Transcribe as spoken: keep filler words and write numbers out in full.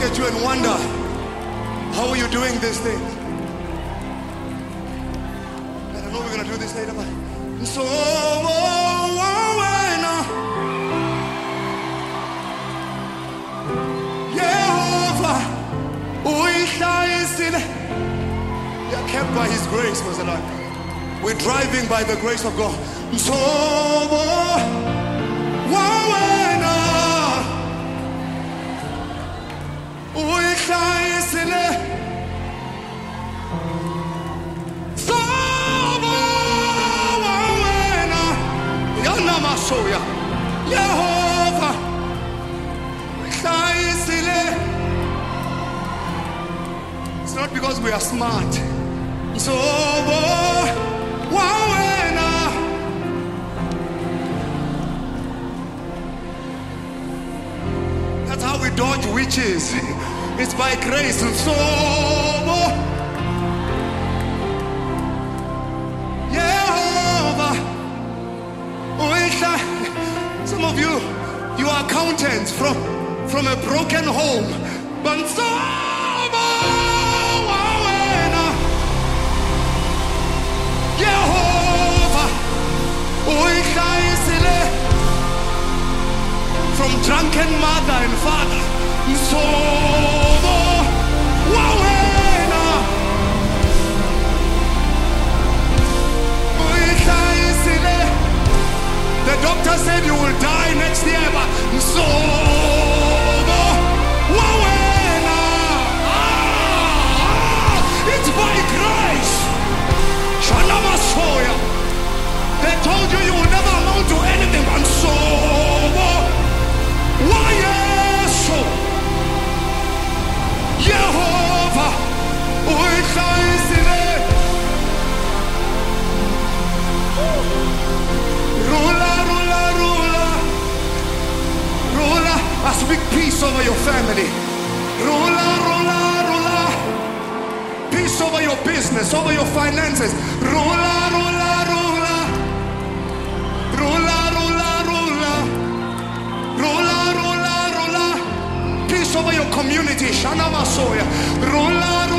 at you and wonder, how are you doing these things? And I know we're going to do this later, but so Jehovah, we are kept by His grace, was it not? We're driving by the grace of God. So Jehovah, it's not because we are smart. So that's how we dodge witches. It's by grace. And so Jehovah, some of you, you are accountants from from a broken home. But so Jehovah, from drunken mother and father. So the doctor said you will die next year, but so it's by grace. They told you you will never amount to anything, but so why so Jehovah, ruler, ruler, ruler, ruler. I speak peace over your family. Ruler, ruler, ruler. Peace over your business, over your finances. Ruler, ruler, ruler. Ruler, ruler, ruler. Ruler, ruler, ruler. Peace over your community. Shana Masoya. Ruler,